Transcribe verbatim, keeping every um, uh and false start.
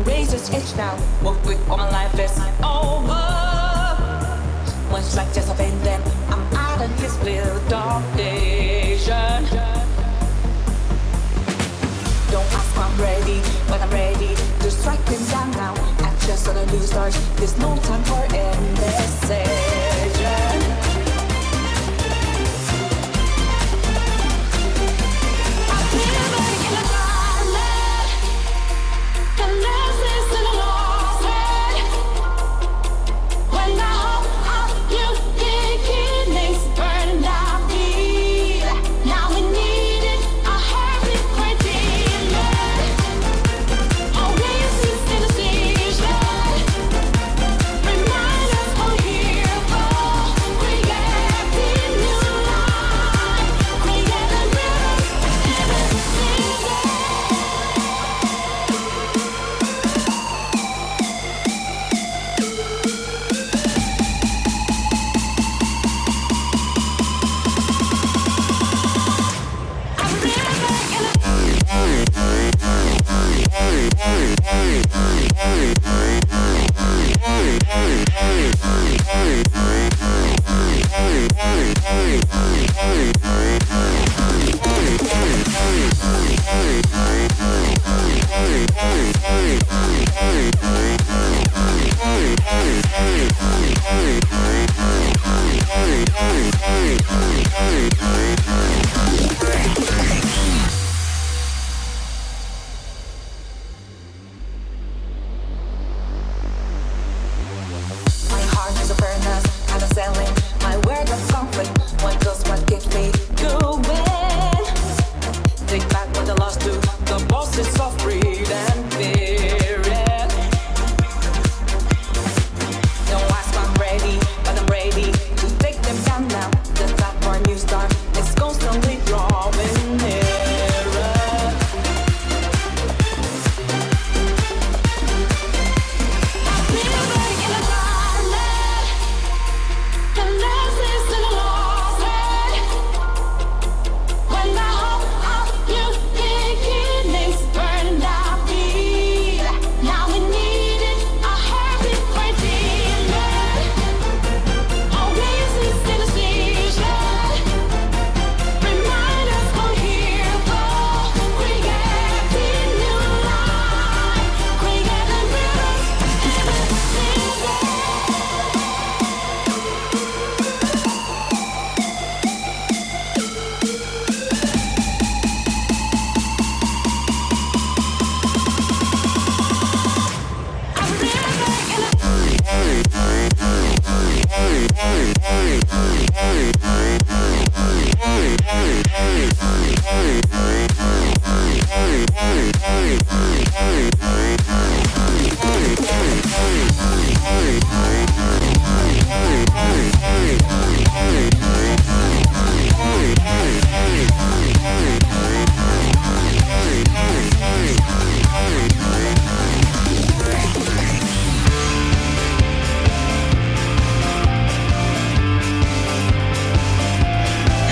razor's edge now. Move quick or my life is over. One strike just a vein, then I'm out of his little dark vision. Don't ask why I'm ready, but I'm ready to strike him down now. Actions on a new start, there's no time for indecision. Hey,